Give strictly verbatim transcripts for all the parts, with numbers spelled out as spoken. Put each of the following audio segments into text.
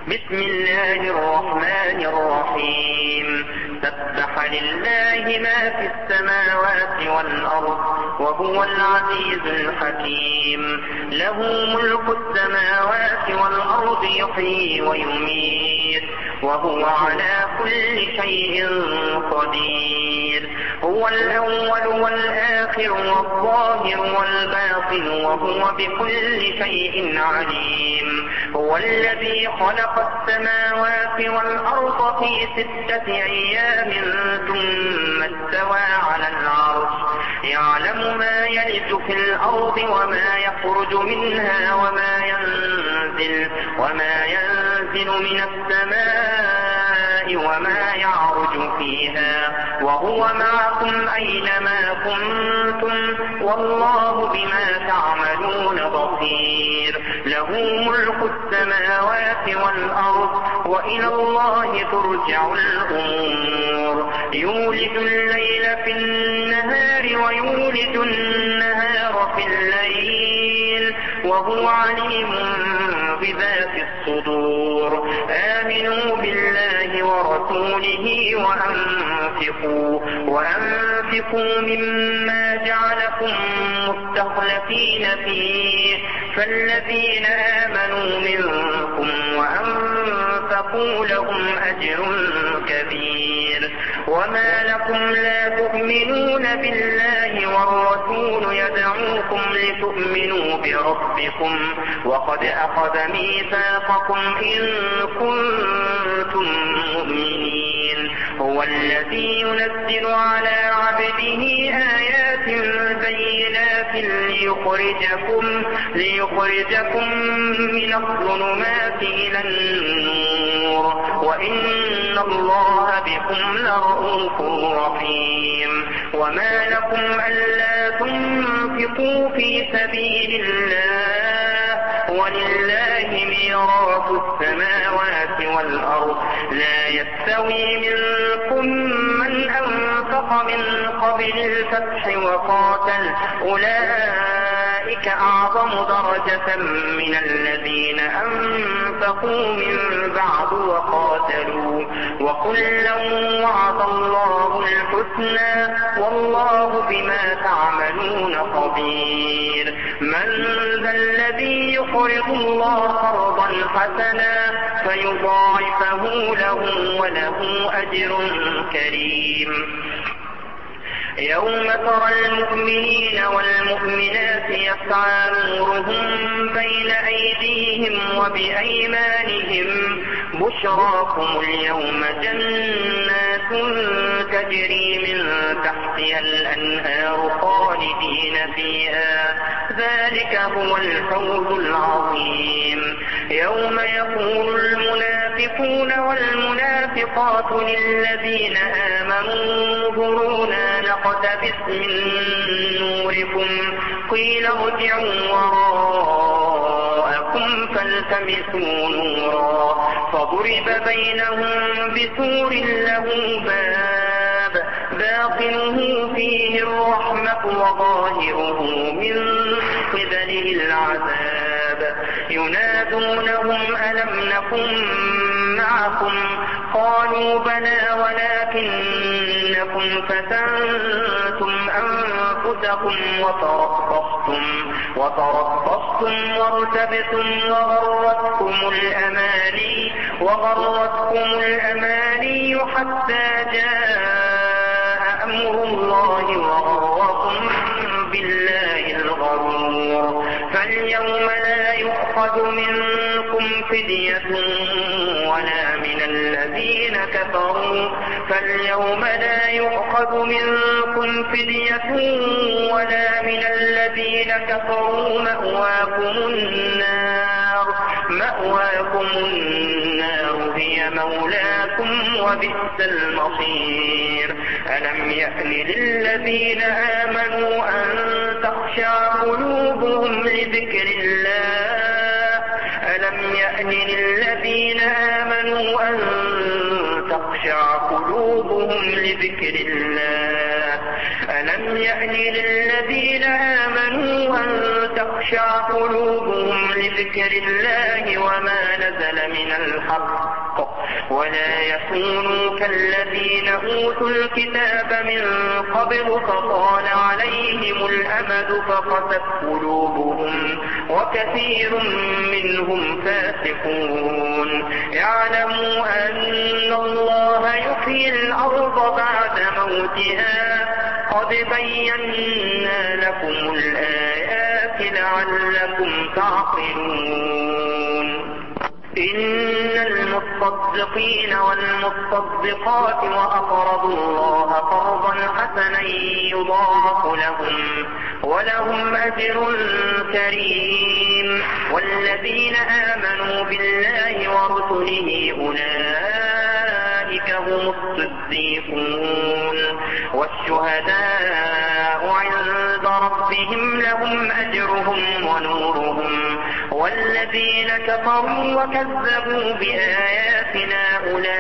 بسم الله الرحمن الرحيم سبح لله ما في السماوات والأرض وهو العزيز الحكيم له ملك السماوات والأرض يحيي ويميت وهو على كل شيء قدير هو الأول والآخر والظاهر والباطن وهو بكل شيء عليم هو الذي خلق السماوات والأرض في ستة أيام ثم استوى على العرش يعلم ما يلج في الأرض وما يخرج منها وما ينزل وما ينزل من السماء وما يعرج فيها وهو معكم أينما كنتم والله بما تعملون بصير له ملك السماوات والأرض وإلى الله ترجع الأمور يولج الليل في النهار ويولج النهار في الليل وهو عليم بذات الصدور آمنوا بالله ورسوله وأنفقوا وأنفقوا مما جعلكم مستخلفين فيه فالذين آمنوا منكم وأنفقوا لهم أجر كبير وما لكم لا تؤمنون بالله والرسول يدعوكم لتؤمنوا بربكم وقد أخذ ميثاقكم إن كنتم مؤمنين هو الذي ينزل على عبده آيات بينات ليخرجكم ليخرجكم من الظلمات إلى النور وإن الله بكم لرؤوف رحيم وما لكم ألا تنفقوا في سبيل الله ولله ميراث السماوات والأرض لا يستوي منكم من أنفق من قبل الفتح وقاتل أولئك أعظم درجة من الذين أنفقوا من بعد وقاتلوا وكلا وعد الله الحسنى والله بما تعملون خبير من ذا الذي يقرض الله قرضا حسنا فيضاعفه له وله أجر كريم يوم ترى المؤمنين والمؤمنات يسعى نورهم بين أيديهم وبأيمانهم بشراكم اليوم جنات تجري من تحتها الأنهار خالدين فيها ذلك هو الفوز العظيم يوم يقول المنافقون والمنافقات للذين آمنوا انظرونا نقتبس من نوركم قيل ارجعوا وراءكم فالتمسوا نورا فضرب بينهم بسور له باب باطنه فيه الرحمة وظاهره من قبله العذاب ينادونهم ألم نكن معكم قالوا بلى ولكنكم فتنتم أنفسكم وتربصتم وتربصتم وارتبتم وغرتكم الأماني وغرتكم الأماني حتى جاء أمر الله وغركم بالله الغرور فاليوم لا يؤخذ منكم فدية ولا من الذين كفروا فاليوم لا يؤخذ منكم فدية ولا من الذين كفروا مأواكم النار مأواكم النار هي مولاكم وبئس المصير ألم يأن للذين آمنوا أن تخشع قلوبهم لذكر الله ألم يأن للذين آمنوا أن تخشع قلوبهم لذكر الله ألم يأن للذين آمنوا أن تخشع قلوبهم لذكر الله وما نزل من الحق ولا يكونوا كالذين أوتوا الكتاب من قبل فطال عليهم الأمد فقست قلوبهم وكثير منهم فاسقون. اعلموا أن الله يحيي الأرض بعد موتها قد بينا لكم الآيات لعلكم تعقلون. إن المصدقين والمصدقات وأقرضوا الله قرضا حسنا يضاعف لهم ولهم أجر كريم. والذين آمنوا بالله ورسله أولئك هم الصديقون والشهداء عند ربهم لهم أجرهم ونورهم. والذين كفروا وكذبوا بآياتنا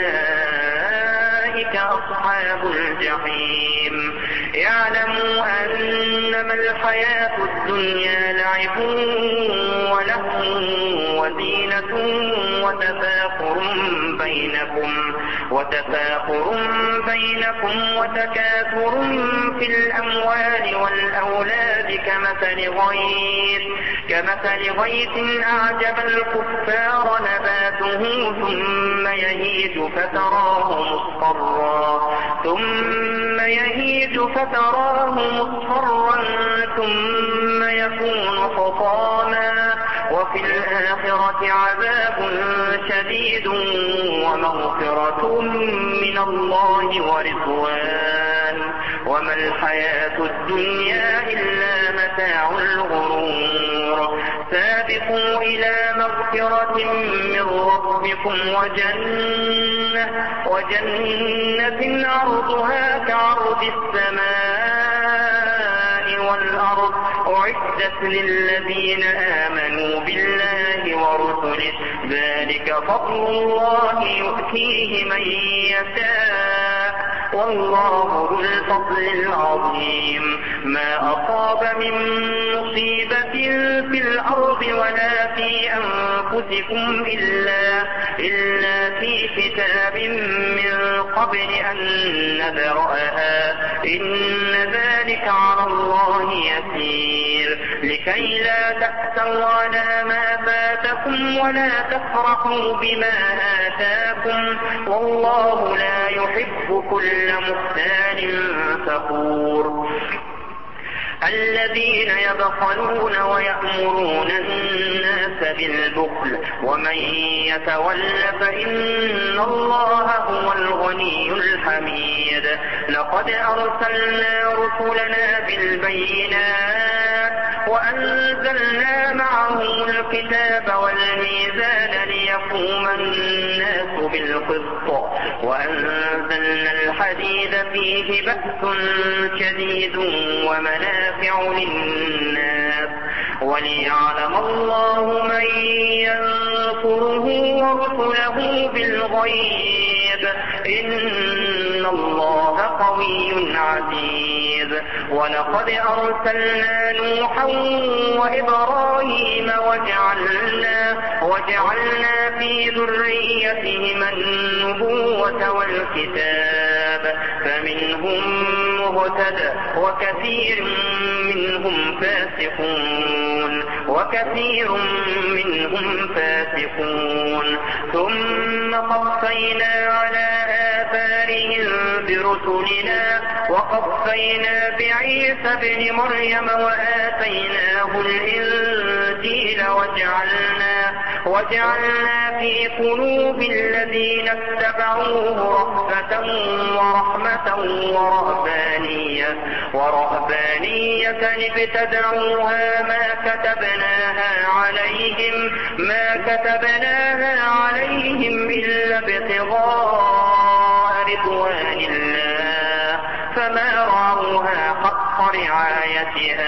أولئك أصحاب الجحيم. اعلموا أنما الحياة الدنيا لعب ولهو وزينة وتفاخر بينكم وتفاخر بينكم وتكاثر في الأموال والأولاد كمثل غيث كمثل غيث أعجب الكفار نباته ثم يهيج فتراه مصفرا ثم يهيج فتراه مصفرا ثم يكون حطاما وفي الآخرة عذاب شديد ومغفرة من الله ورضوان وما الحياة الدنيا إلا متاع الغرور. سابقوا إلى مغفرة من ربكم وجنة, وجنة عرضها كعرض السماء والأرض أعدت للذين آمنوا بالله ورسله ذلك فضل الله يؤتيه من يشاء والله ذو الفضل العظيم. ما أصاب من مصيبة في الأرض ولا في أنفسكم إلا, إلا في كتاب من قبل أن نبرأها إن ذلك على الله يسير. لكي لا تأسوا على ما فاتكم ولا تفرحوا بما آتاكم والله لا يحب كل مختال فخور. الذين يبخلون ويأمرون الناس بالبخل ومن يتول فإن الله هو الغني الحميد. لقد أرسلنا رسلنا بالبينات وأنزلنا معهم الكتاب والميزان ليقوم الناس بالقسط وأنزلنا الحديد فيه بأس شديد ومنافع للناس وليعلم الله من ينصره ورسله بالغيب إن الله قوي عزيز. ولقد أرسلنا نوحا وإبراهيم وجعلنا, وجعلنا في ذريتهما النبوة والكتاب فمنهم مهتد وكثير منهم فاسقون وكثير منهم فاسقون. ثم قفينا على آثارهم برسلنا وقفينا بعيسى ابن مريم وآتيناه الإنجيل وجعلنا, وجعلنا في قلوب الذين اتبعوه رأفة ورحمة ورهبانية, ورهبانية ابتدعوها ما كتبناها عليهم, ما كتبناها عليهم إلا ابتغاء رضوان الله فما رعوها حق رعايتها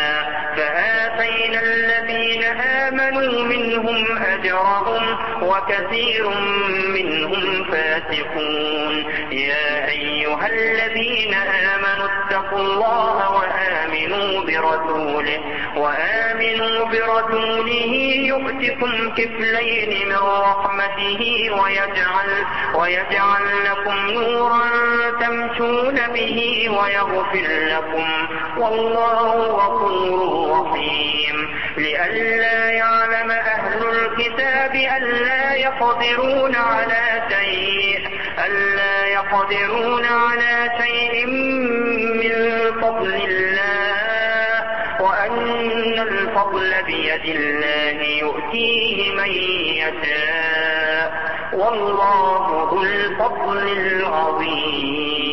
فآتينا الذين آمنوا منهم أجرهم وكثير منهم فاسقون. يا أيها الذين آمنوا اتقوا الله وآمنوا برسوله وآمنوا برسوله يؤتكم كفلين من رحمته ويجعل, ويجعل لكم نورا تمشون به ويغفر لكم والله غفور رحيم. لئلا يعلم أهل الكتاب ألا يقدرون على شيء ألا يقدرون على شيء من فضل الله وأن الفضل بيد الله يؤتيه من يشاء والله ذو الفضل العظيم.